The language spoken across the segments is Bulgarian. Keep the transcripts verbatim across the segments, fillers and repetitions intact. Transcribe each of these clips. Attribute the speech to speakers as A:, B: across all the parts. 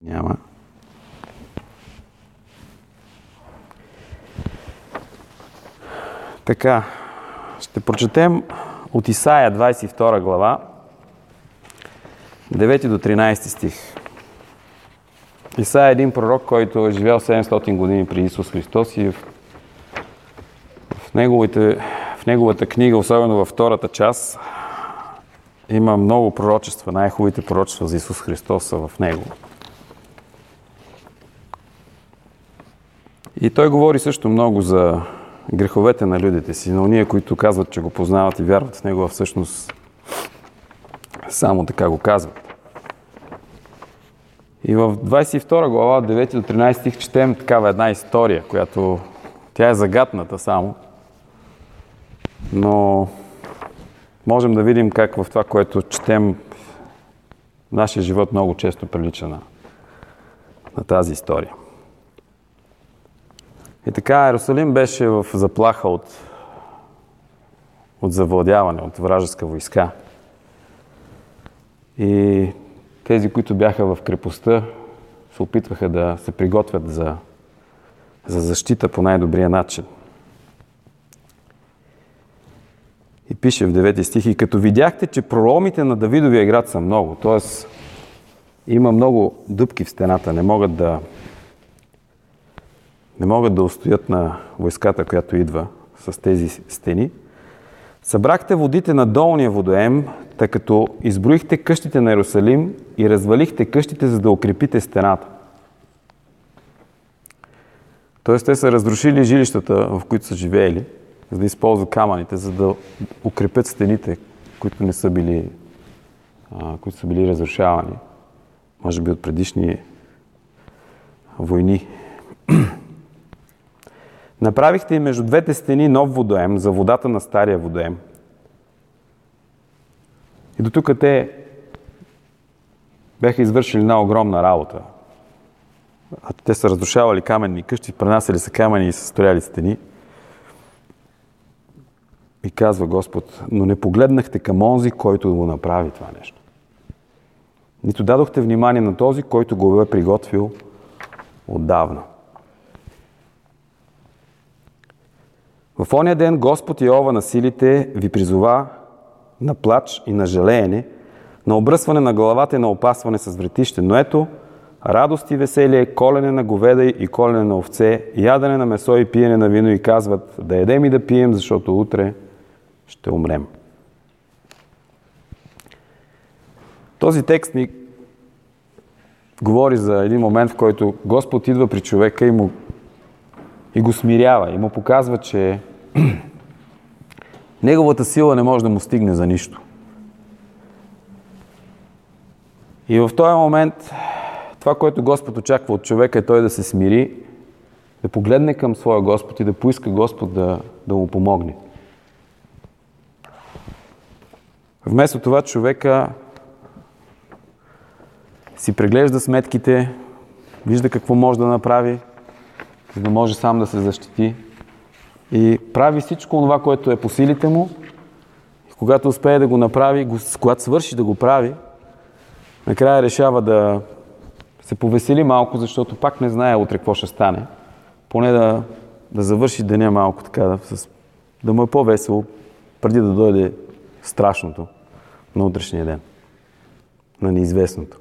A: Няма. Така, ще прочетем от Исаия двадесет и втора глава, девети до тринадесети стих. Исаия е един пророк, който е живял седемстотин години преди Исус Христос и в, в, неговите, в неговата книга, особено във втората част, има много пророчества. Най-хубавите пророчества за Исус Христос са в него. И той говори също много за греховете на людите си, но ние, които казват, че го познават и вярват в него, всъщност само така го казват. И в двадесет и втора глава, девети до тринадесети стих, четем такава една история, която тя е загатната само, но можем да видим как в това, което четем, нашия живот много често прилича на, на тази история. И така, Йерусалим беше в заплаха от, от завладяване, от вражеска войска. И тези, които бяха в крепостта, се опитваха да се приготвят за, за защита по най-добрия начин. И пише в девети стих: и като видяхте, че проломите на Давидовия град са много, т.е. има много дупки в стената, не могат да не могат да устоят на войската, която идва с тези стени, събрахте водите на долния водоем, тъй като изброихте къщите на Йерусалим и развалихте къщите, за да укрепите стената. Тоест, те са разрушили жилищата, в които са живеели, за да използват камъните, за да укрепят стените, които не са били, а, които са били разрушавани, може би от предишни войни. Направихте и между двете стени нов водоем за водата на стария водоем. И до тук те бяха извършили една огромна работа. А те са разрушавали каменни къщи, пренасяли са камъни и са строяли стени. И казва Господ: но не погледнахте към онзи, който го направи това нещо. Нито дадохте внимание на този, който го бе приготвил отдавна. В ония ден Господ Йehова на силите ви призова на плач и на жалеене, на обръсване на главата и на опасване с вретище. Но ето, радост и веселие, колене на говеда и колене на овце, ядене на месо и пиене на вино, и казват: да ядем и да пием, защото утре ще умрем. Този текст ни говори за един момент, в който Господ идва при човека и му и го смирява, и му показва, че неговата сила не може да му стигне за нищо. И в този момент това, което Господ очаква от човека, е той да се смири, да погледне към своя Господ и да поиска Господ да, да му помогне. Вместо това човека си преглежда сметките, вижда какво може да направи, за да може сам да се защити, и прави всичко това, което е по силите му. И когато успее да го направи, когато свърши да го прави, накрая решава да се повесели малко, защото пак не знае утре какво ще стане. Поне да, да завърши деня малко така, да, да му е по-весело, преди да дойде страшното на утрешния ден, на неизвестното.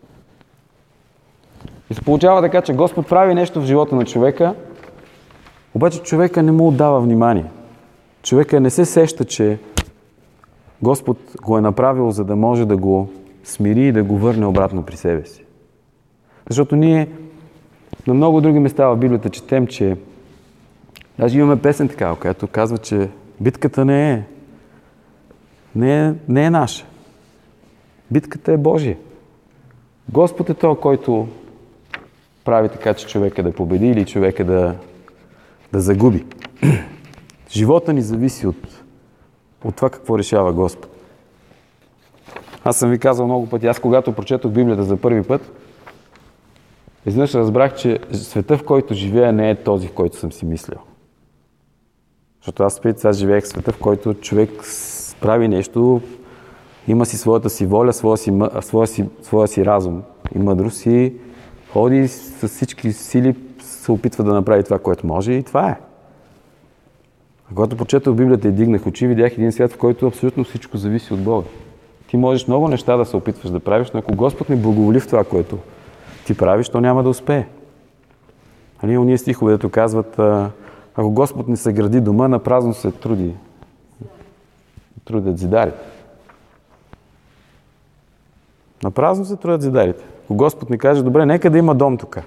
A: И се получава така, че Господ прави нещо в живота на човека, обаче човека не му отдава внимание. Човека не се сеща, че Господ го е направил, за да може да го смири и да го върне обратно при себе си. Защото ние на много други места в Библията четем, че даже имаме песен такава, която казва, че битката не е, не е, не е наша. Битката е Божия. Господ е той, който прави така, че човека да победи или човека да, да загуби. Живота ни зависи от, от това какво решава Господ. Аз съм ви казал много пъти, аз когато прочетох Библията за първи път, изведнъж разбрах, че света, в който живея, не е този, в който съм си мислил. Защото аз преди сега живеех в света, в който човек прави нещо, има си своята си воля, своя си, своя си, своя си разум и мъдрост, и ходи с всички сили, се опитва да направи това, което може и това е. А когато прочетох Библията и дигнах очи, видях един свят, в който абсолютно всичко зависи от Бога. Ти можеш много неща да се опитваш да правиш, но ако Господ не благоволи в това, което ти правиш, то няма да успее. Нали, уния стихове, дето казват, ако Господ не съгради дома, на празно се труди. Трудят зидарите. На празно се трудят зидарите. Ако Господ не каже, добре, нека да има дом тук.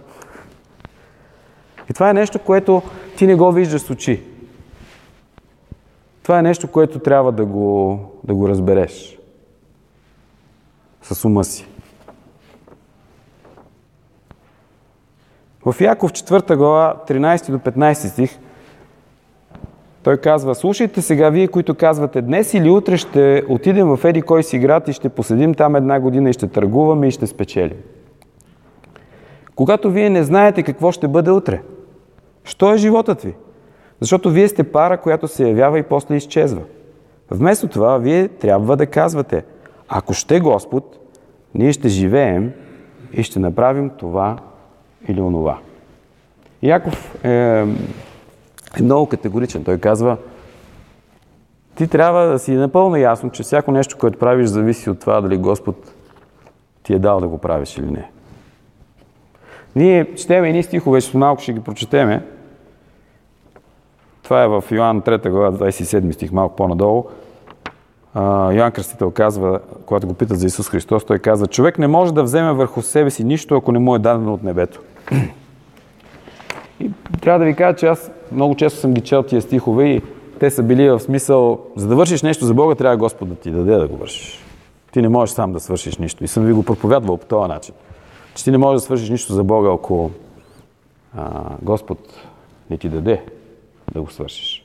A: И това е нещо, което ти не го виждаш с очи. Това е нещо, което трябва да го, да го разбереш. С ума си. В Яков четвърта глава, тринайсети до петнайсети стих, той казва, слушайте сега вие, които казвате, днес или утре ще отидем в еди кой си град и ще поседим там една година и ще търгуваме и ще спечелим. Когато вие не знаете какво ще бъде утре, що е животът ви? Защото вие сте пара, която се явява и после изчезва. Вместо това, вие трябва да казвате, ако ще Господ, ние ще живеем и ще направим това или онова. Яков е, е много категоричен. Той казва, ти трябва да си напълно ясно, че всяко нещо, което правиш, зависи от това дали Господ ти е дал да го правиш или не. Ние четем едни стихове, ще малко ще ги прочетеме. Това е в Йоан трета глава, двайсет и седми стих, малко по-надолу. Йоан Кръстител казва, когато го питат за Исус Христос, той казва, човек не може да вземе върху себе си нищо, ако не му е дадено от небето. И трябва да ви кажа, че аз много често съм ги чел тия стихове и те са били в смисъл, за да вършиш нещо за Бога, трябва Господ да ти даде да го вършиш. Ти не можеш сам да свършиш нищо. И съм ви го проповядвал по този начин. Че ти не можеш да свършиш нищо за Бога, ако а, Господ не ти даде да го свършиш.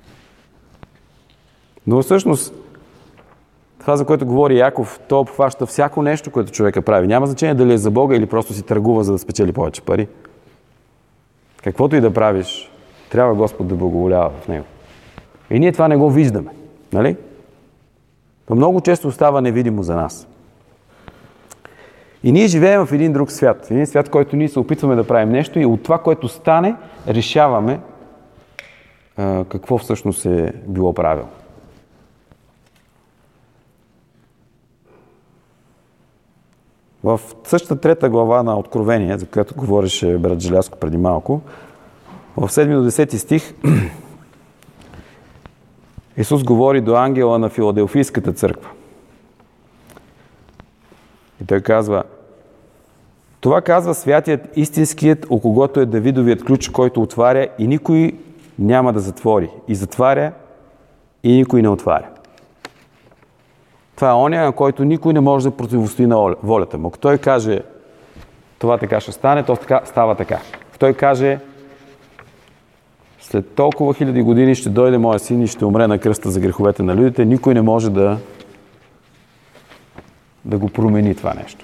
A: Но всъщност това, за което говори Яков, то обхваща всяко нещо, което човека прави. Няма значение дали е за Бога или просто си търгува, за да спечели повече пари. Каквото и да правиш, трябва Господ да благоволява в него. И ние това не го виждаме. Нали? То много често остава невидимо за нас. И ние живеем в един друг свят. Един свят, в който ние се опитваме да правим нещо и от това, което стане, решаваме а, какво всъщност е било правилно. В същата трета глава на Откровение, за която говореше брат Желязко преди малко, в седми до десети стих Исус говори до ангела на Филаделфийската църква. И той казва, това казва святият истинският, у когото е Давидовият ключ, който отваря и никой няма да затвори. И затваря и никой не отваря. Това е оня, на който никой не може да противостои на волята му. Ако той каже, това така ще стане, то така, става така. Ако той каже, след толкова хиляди години ще дойде моя син и ще умре на кръста за греховете на людите, никой не може да, да го промени това нещо.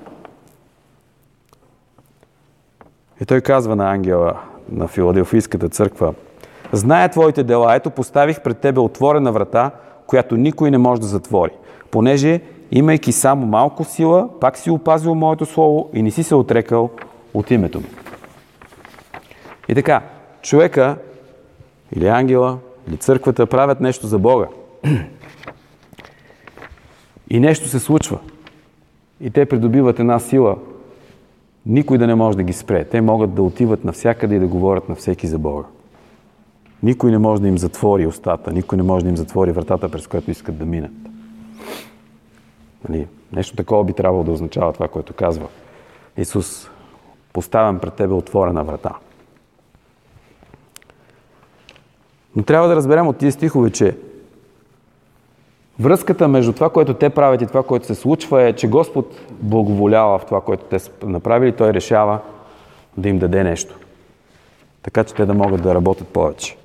A: И той казва на ангела на Филаделфийската църква, зная твоите дела, ето поставих пред тебе отворена врата, която никой не може да затвори. Понеже, имайки само малко сила, пак си опазил моето слово и не си се отрекал от името ми. И така, човека или ангела, или църквата правят нещо за Бога. И нещо се случва. И те придобиват една сила. Никой да не може да ги спре. Те могат да отиват навсякъде и да говорят на всеки за Бога. Никой не може да им затвори устата. Никой не може да им затвори вратата, през която искат да минат. Нали? Нещо такова би трябвало да означава това, което казва Исус. Поставям пред тебе отворена врата. Но трябва да разберем от тия стихове, че връзката между това, което те правят и това, което се случва е, че Господ благоволява в това, което те са направили, Той решава да им даде нещо. Така че те да могат да работят повече.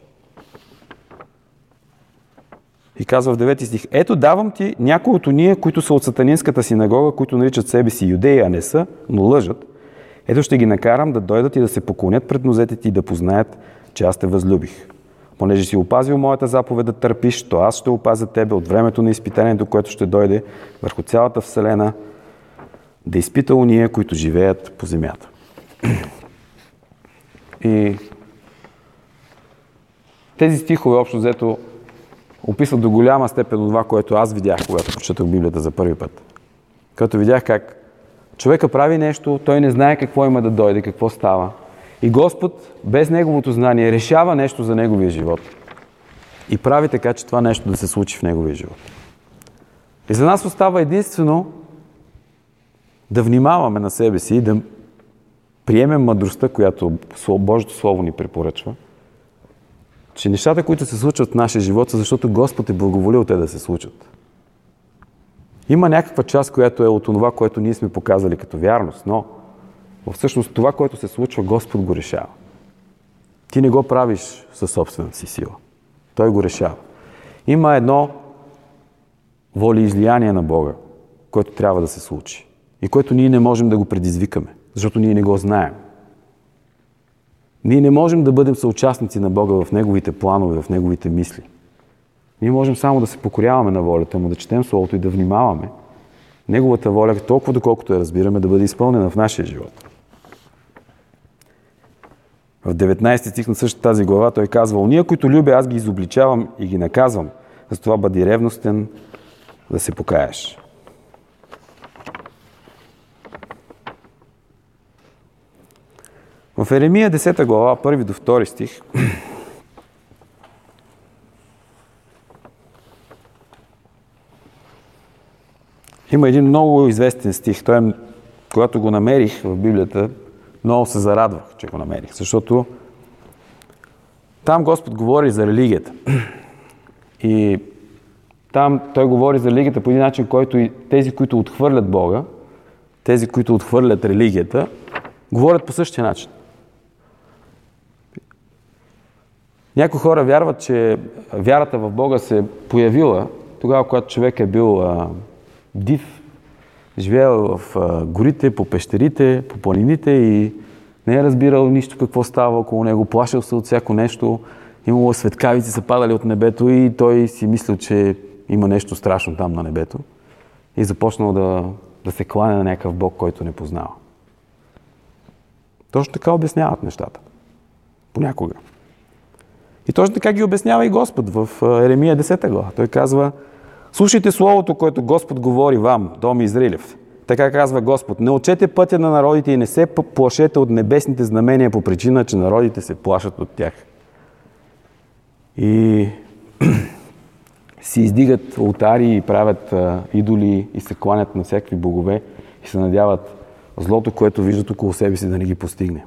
A: И казва в девети стих, ето давам ти някои от уния, които са от сатанинската синагога, които наричат себе си юдеи, а не са, но лъжат. Ето ще ги накарам да дойдат и да се поклонят пред нозете ти и да познаят, че аз те възлюбих. Понеже си опазил моята заповед да търпиш, то аз ще опазя тебе от времето на изпитанието, което ще дойде върху цялата вселена, да изпита уния, които живеят по земята. И тези стихове общо взето описват до голяма степен това, което аз видях, когато прочетох Библията за първи път. Като видях как човека прави нещо, той не знае какво има да дойде, какво става. И Господ, без неговото знание, решава нещо за неговия живот. И прави така, че това нещо да се случи в неговия живот. И за нас остава единствено да внимаваме на себе си и да приемем мъдростта, която Божието Слово ни препоръчва, че нещата, които се случват в нашия живот, са защото Господ е благоволил те да се случат. Има някаква част, която е от това, което ние сме показали като вярност, но всъщност това, което се случва, Господ го решава. Ти не го правиш със собствената си сила. Той го решава. Има едно волеизлияние на Бога, което трябва да се случи и което ние не можем да го предизвикаме, защото ние не го знаем. Ние не можем да бъдем съучастници на Бога в Неговите планове, в Неговите мисли. Ние можем само да се покоряваме на волята Му, да четем Словото и да внимаваме Неговата воля, толкова доколкото я разбираме, да бъде изпълнена в нашия живот. В деветнайсети стих на същата тази глава той казва: „Ония, които любя, аз ги изобличавам и ги наказвам. Затова бъди ревностен да се покаеш.“ В Еремия десета глава, първи до втори стих, има един много известен стих. Той, когато го намерих в Библията, много се зарадвах, че го намерих, защото там Господ говори за религията. И там той говори за религията по един начин, който и тези, които отхвърлят Бога, тези, които отхвърлят религията, говорят по същия начин. Някои хора вярват, че вярата в Бога се появила тогава, когато човек е бил а, див, живеел в а, горите, по пещерите, по планините и не е разбирал нищо какво става около него, плашил се от всяко нещо, имало светкавици са падали от небето и той си мислил, че има нещо страшно там на небето и започнал да, да се кланя на някакъв Бог, който не познава. Точно така обясняват нещата. Понякога. И точно така ги обяснява и Господ в Еремия десета глава. Той казва: „Слушайте Словото, което Господ говори вам, дом Израилев. Така казва Господ: не учете пътя на народите и не се плашете от небесните знамения по причина, че народите се плашат от тях.“ И си издигат олтари и правят а, идоли и се кланят на всякакви богове и се надяват злото, което виждат около себе си, да не ги постигне.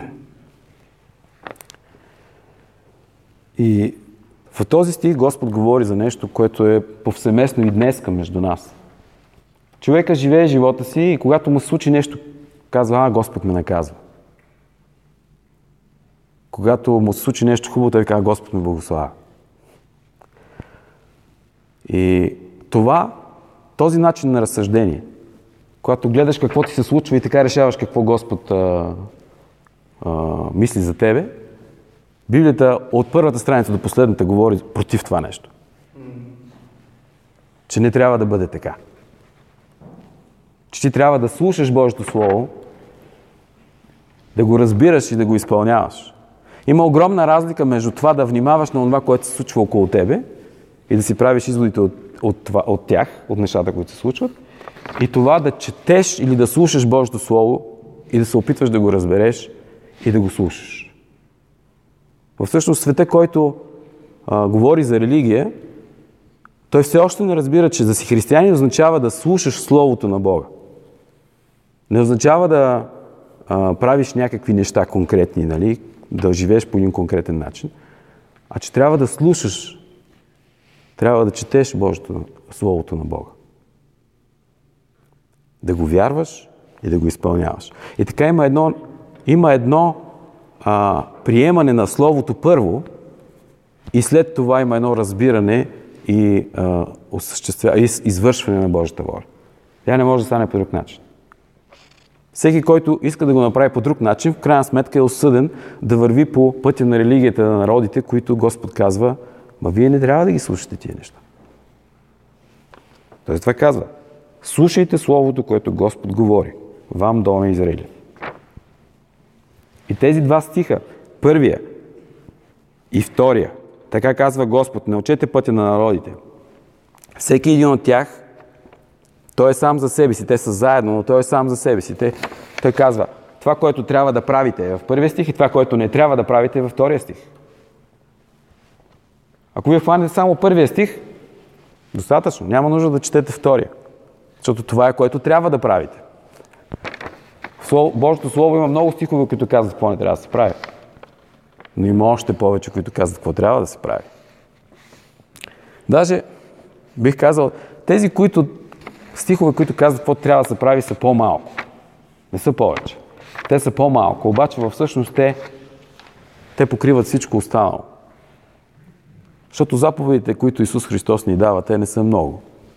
A: И в този стих Господ говори за нещо, което е повсеместно и днеска между нас. Човека живее живота си и когато му се случи нещо, казва: „А, Господ ме наказва.“ Когато му се случи нещо хубаво, той казва: „Господ ме благославя.“ И това, този начин на разсъждение, когато гледаш какво ти се случва и така решаваш какво Господ а, а, мисли за тебе, Библията от първата страница до последната говори против това нещо. Че не трябва да бъде така. Че ти трябва да слушаш Божието Слово, да го разбираш и да го изпълняваш. Има огромна разлика между това да внимаваш на това, което се случва около тебе и да си правиш изводите от, от, това, от тях, от нещата, които се случват, и това да четеш или да слушаш Божието Слово и да се опитваш да го разбереш и да го слушаш. Всъщност света, който а, говори за религия, той все още не разбира, че да си християнин означава да слушаш Словото на Бога. Не означава да а, правиш някакви неща конкретни, нали? Да живееш по един конкретен начин, а че трябва да слушаш, трябва да четеш Божието, Словото на Бога. Да го вярваш и да го изпълняваш. И така има едно, има едно а, приемане на Словото първо и след това има едно разбиране и а, осъществя, извършване на Божията воля. Тя не може да стане по друг начин. Всеки, който иска да го направи по друг начин, в крайна сметка е осъден да върви по пътя на религията на народите, които Господ казва: „Ма вие не трябва да ги слушате тия неща.“ Той това казва: „Слушайте Словото, което Господ говори, вам, доме Израилев.“ И тези два стиха, първия и втория, така казва Господ, не учете пътя на народите. Всеки един от тях, той е сам за себе си, те са заедно, но той е сам за себе си. Те, той казва, това, което трябва да правите е в първия стих и това, което не трябва да правите е във втория стих. Ако вие хванете само първия стих, достатъчно, няма нужда да четете втория. Защото това е, което трябва да правите. В Божието Слово има много стихове, които казват какво не трябва да се прави. Но има още повече, които казват какво трябва да се прави. Даже, бих казал, тези които, стихове, които казват какво трябва да се прави, са по-малко. Не са повече. Те са по-малко, обаче всъщност те, те покриват всичко останало. Защото заповедите, които Исус Христос ни дава, те не са много.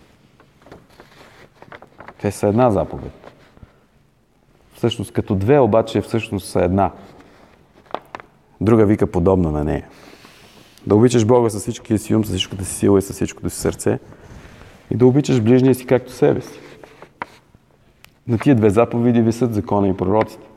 A: Те са една заповед. Всъщност като две, обаче всъщност са една. Друга вика подобна на нея. Да обичаш Бога със всичкия си ум, със всичката си сила и със всичкото си сърце и да обичаш ближния си както себе си. На тия две заповеди висят закона и пророците.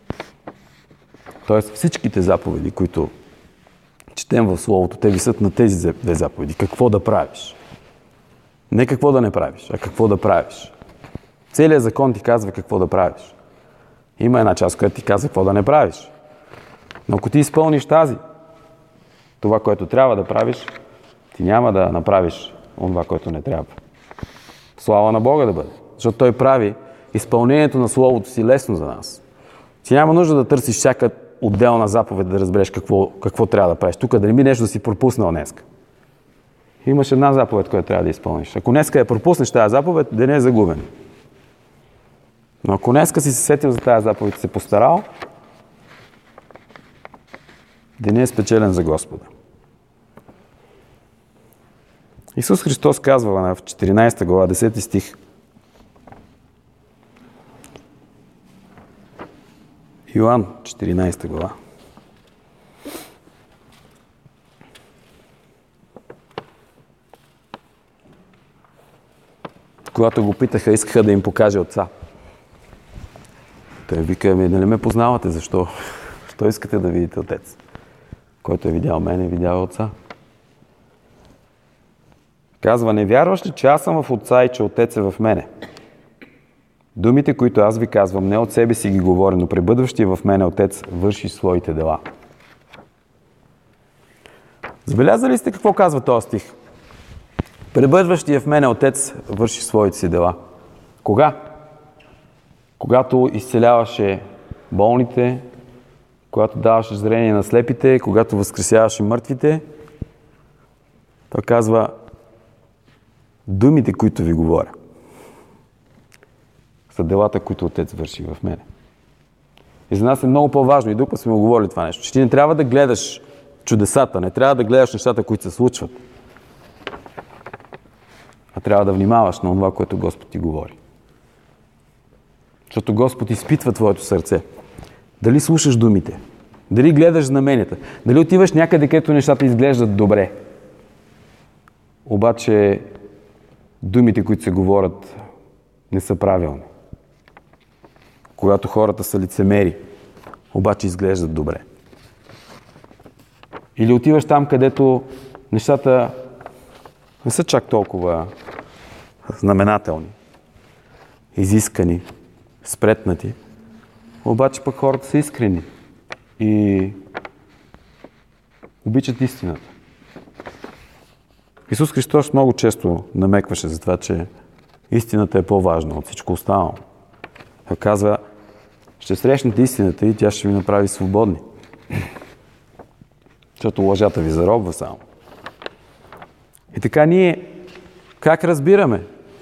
A: Тоест всичките заповеди, които четем в Словото, те висят на тези две заповеди. Какво да правиш? Не какво да не правиш, а какво да правиш. Целият закон ти казва какво да правиш. Има една част, която ти казва какво да не правиш. Но ако ти изпълниш тази, това, което трябва да правиш, ти няма да направиш това, което не трябва. Слава на Бога да бъде. Защото Той прави изпълнението на Словото си лесно за нас. Ти няма нужда да търсиш всяка отделна заповед да разбереш какво, какво трябва да правиш. Тук да не би нещо да си пропуснал днеска. Имаш една заповед, която трябва да изпълниш. Ако днеска я пропуснеш тази заповед, денят е загубен. Но ако днеска си се сетил за тази заповед и се постарал, денят е спечелен за Господа. Исус Христос казва в четиринадесета глава, десети стих: Йоан, четиринадесета глава. Когато го питаха, искаха да им покаже Отца. Той вика, ми, нали ме познавате? Защо? Защо искате да видите Отец? Който е видял мен, е видял Отца. Казва, не вярваш ли, че аз съм в Отца и че Отец е в мене? Думите, които аз ви казвам, не от себе си ги говоря, но пребъдващия в мене Отец върши своите дела. Забелязали сте какво казва този стих? Пребъдващия в мене Отец върши своите си дела. Кога? Когато изцеляваше болните, когато даваше зрение на слепите, когато възкресяваше мъртвите, той казва, думите, които ви говоря, са делата, които Отец върши в мене. И за нас е много по-важно, и друг път сме го говорили това нещо, че ти не трябва да гледаш чудесата, не трябва да гледаш нещата, които се случват, а трябва да внимаваш на това, което Господ ти говори. Защото Господ изпитва твоето сърце. Дали слушаш думите, дали гледаш знаменията, дали отиваш някъде, където нещата изглеждат добре. Обаче думите, които се говорят, не са правилни. Когато хората са лицемери, обаче изглеждат добре. Или отиваш там, където нещата не са чак толкова знаменателни, изискани, спретнати, обаче пък хората са искрени и обичат истината. Исус Христос много често намекваше за това, че истината е по-важна от всичко останало. Той казва, ще срещнете истината и тя ще ви направи свободни. Защото лъжата ви заробва само. И така ние как разбираме,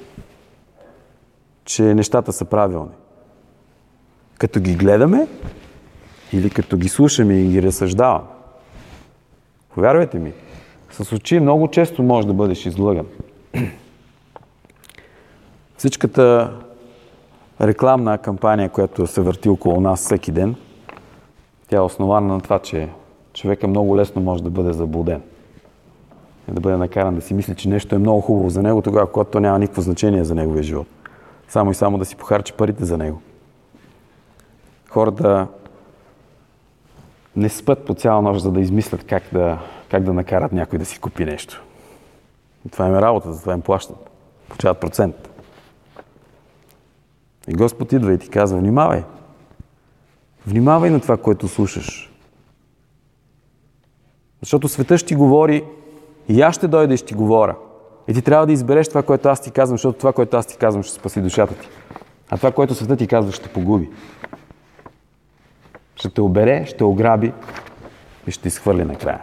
A: че нещата са правилни? Като ги гледаме или като ги слушаме и ги разсъждаваме? Повярвайте ми, с очи много често можеш да бъдеш излъган. Всичката рекламна кампания, която се върти около нас всеки ден, тя е основана на това, че човека много лесно може да бъде заблуден. И да бъде накаран да си мисли, че нещо е много хубаво за него, тогава, когато то няма никакво значение за неговия живот. Само и само да си похарчи парите за него. Хората не спят по цяла нощ, за да измислят как да, как да накарат някой да си купи нещо. И това им е работа, за това им плащат. Получават процент. И Господ идва и ти казва, внимавай. Внимавай на това, което слушаш. Защото светът ще ти говори и аз ще дойда и ще ти говоря. И ти трябва да избереш това, което аз ти казвам, защото това, което аз ти казвам, ще спаси душата ти. А това, което светът ти казва, ще погуби. Ще те обере, ще ограби и ще те изхвърли накрая.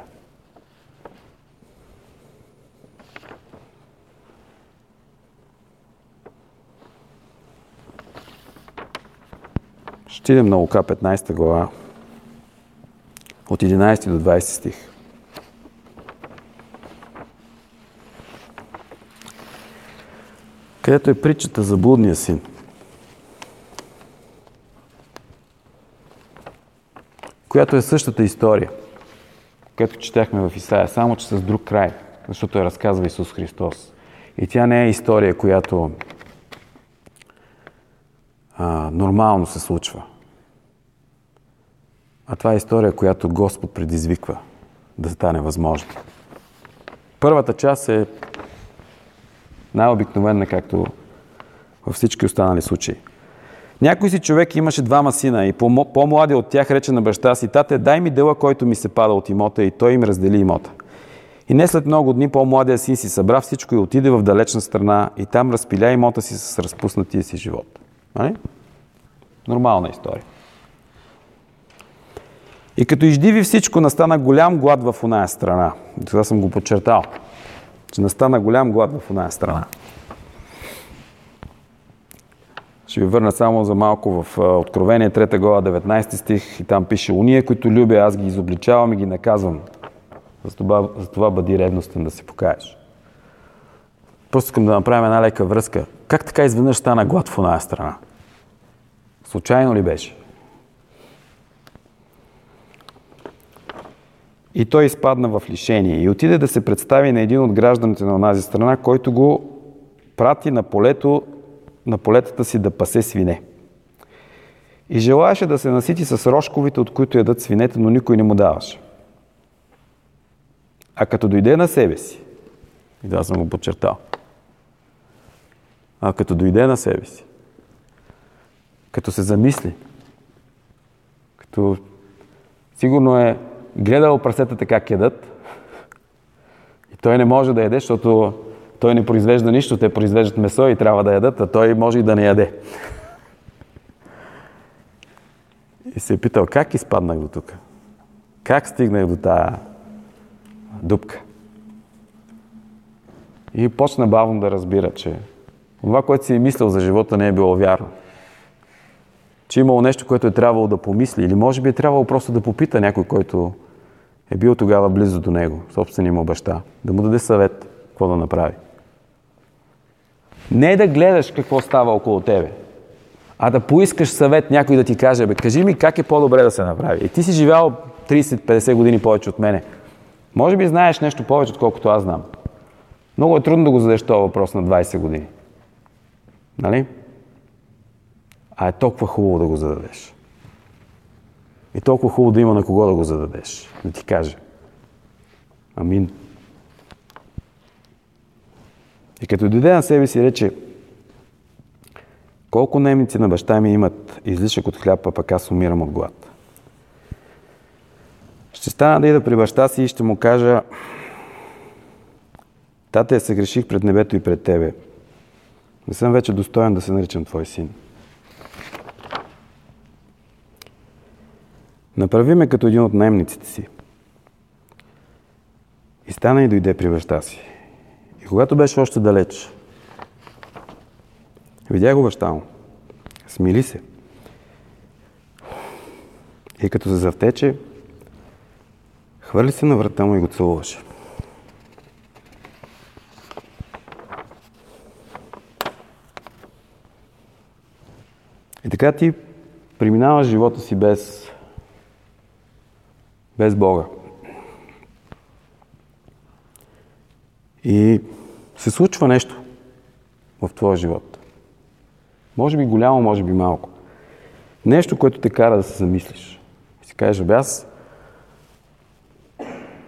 A: Ще идем на Лука петнайсета глава, от единайсети до двайсети стих. Където е притчата за блудния син. Която е същата история, която четяхме в Исаия, само че с друг край, защото я разказва Исус Христос. И тя не е история, която а, нормално се случва. А това е история, която Господ предизвиква да стане възможно. Първата част е най-обикновена, както във всички останали случаи. Някой си човек имаше двама сина и по-младия от тях рече на баща си: тате, дай ми дела, който ми се пада от имота, и той им раздели имота. И не след много дни по-младия син си събра всичко и отиде в далечна страна и там разпиля имота си с разпуснатия си живот. Али? Нормална история. И като издиви всичко, настана голям глад в оная страна. Това съм го подчертал, че настана голям глад в оная страна. Ще ви върна само за малко в Откровение, трета глава, деветнайсети стих, и там пише: уния, които любя, аз ги изобличавам и ги наказвам. За това, за това бъди ревностен да се покаеш. Просто искам да направим една лека връзка. Как така изведнъж стана глад в оная страна? Случайно ли беше? И той изпадна в лишение и отиде да се представи на един от гражданите на онази страна, който го прати на полето, на полетата си да пасе свине. И желаеше да се насити с рошковите, от които ядат свинете, но никой не му даваше. А като дойде на себе си, и да, съм го подчертал, а като дойде на себе си, като се замисли, като сигурно е гледал прасетата как ядат, и той не може да яде, защото той не произвежда нищо, те произвеждат месо и трябва да ядат, а той може и да не яде. И се е питал, как изпаднах до тук? Как стигнах до тая дупка? И почна бавно да разбира, че това, което си е мислил за живота, не е било вярно. Че имало нещо, което е трябвало да помисли, или може би е трябвало просто да попита някой, който е бил тогава близо до него, собствения му баща, да му даде съвет какво да направи. Не да гледаш какво става около тебе, а да поискаш съвет някой да ти каже: бе, кажи ми как е по-добре да се направи. И ти си живял трийсет-петдесет години повече от мене. Може би знаеш нещо повече, отколкото аз знам. Много е трудно да го зададеш този въпрос на двайсет години. Нали? А е толкова хубаво да го зададеш. И толкова хубаво да има на кого да го зададеш. Да ти каже. Амин. И като дойде на себе си, рече: колко наемници на баща ми имат излишък от хляб, а пък аз умирам от глад. Ще стана да ида при баща си и ще му кажа: тате, се греших пред небето и пред тебе. Не съм вече достоен да се наричам твой син. Направи ме като един от наемниците си. И стана и дойде при баща си. И когато беше още далеч, видя го баща му. Смили се. И като се завтече, хвърли се на врата му и го целуваше. И така ти преминаваш живота си без, без Бога. И се случва нещо в твоя живот. Може би голямо, може би малко. Нещо, което те кара да се замислиш. И си кажеш: бе, аз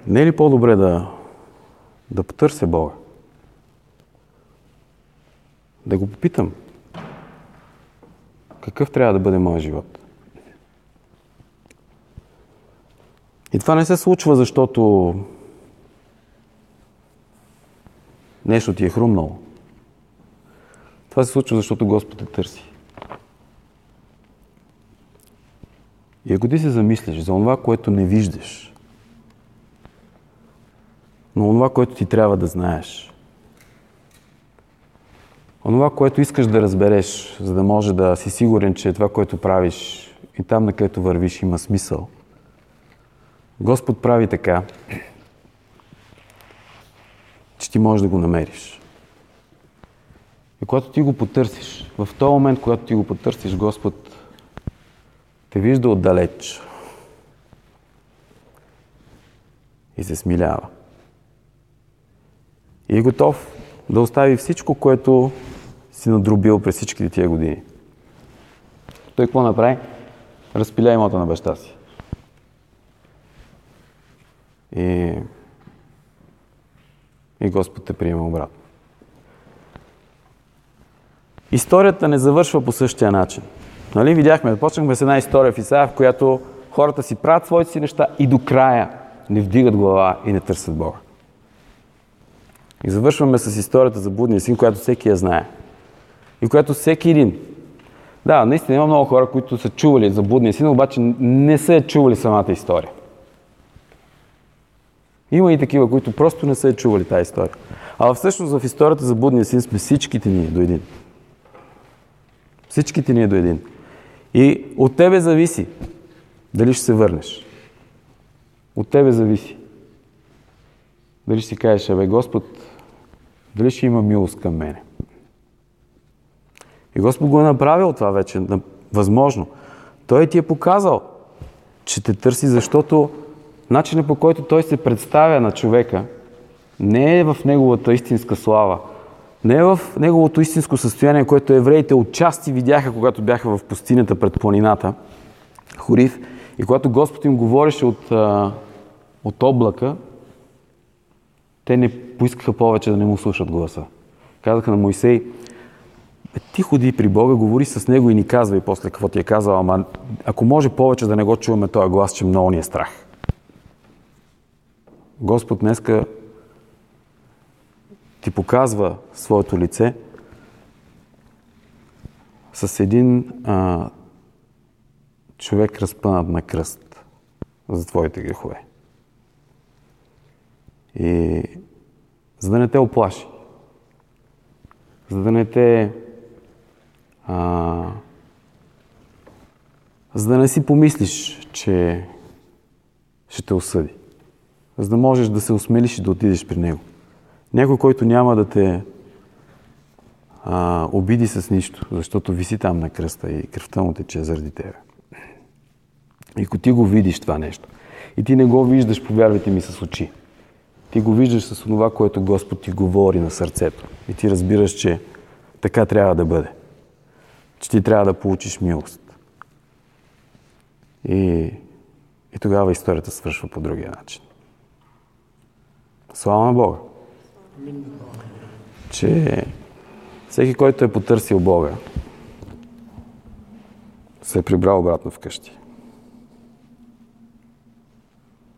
A: не е ли по-добре да, да потърся Бога? Да го попитам. Какъв трябва да бъде моят живот? И това не се случва, защото нещо ти е хрумнало. Това се случва, защото Господ те търси. И ако ти се замислиш за това, което не виждаш, но това, което ти трябва да знаеш, онова, което искаш да разбереш, за да може да си сигурен, че това, което правиш и там, на където вървиш, има смисъл, Господ прави така, че ти можеш да го намериш. И когато ти го потърсиш, в този момент, когато ти го потърсиш, Господ те вижда отдалеч и се смилява. И е готов да остави всичко, което си надробил през всичките тия години. Той какво направи? Разпиля имота на баща си. И, и Господ те приема обратно. Историята не завършва по същия начин. Нали, видяхме, почнахме с една история в Исаия, в която хората си правят своите си неща и до края не вдигат глава и не търсят Бога. И завършваме с историята за блудния син, която всеки я знае. И която всеки един. Да, наистина има много хора, които са чували за блудния син, обаче не са чували самата история. Има и такива, които просто не са чували тази история. А всъщност в историята за блудния син сме всичките ние до един. Всичките ние до един. И от тебе зависи дали ще се върнеш. От тебе зависи. Дали ще си кажеш, абе Господ, дали ще има милост към мене. И Господ го е направил това вече, възможно. Той ти е показал, че те търси, защото начинът, по който той се представя на човека, не е в неговата истинска слава, не е в неговото истинско състояние, което евреите отчасти видяха, когато бяха в пустинята пред планината, Хорив, и когато Господ им говореше от, от облака, те не поискаха повече да не му слушат гласа. Казаха на Мойсей, ти ходи при Бога, говори с него и ни казва и после какво ти е казал, ама ако може повече да не го чуваме този глас, че много ни е страх. Господ днеска ти показва своето лице с един а, човек разпънат на кръст за твоите грехове. И за да не те оплаши, за да не те а, за да не си помислиш, че ще те осъди. За да можеш да се осмелиш и да отидеш при него. Някой, който няма да те а, обиди с нищо, защото виси там на кръста и кръвта му тече заради тебе. И ако ти го видиш това нещо, и ти не го виждаш, повярвайте ми, с очи, ти го виждаш с това, което Господ ти говори на сърцето. И ти разбираш, че така трябва да бъде. Че ти трябва да получиш милост. И, и тогава историята свършва по другия начин. Слава на Бога! Че всеки, който е потърсил Бога, се е прибрал обратно вкъщи.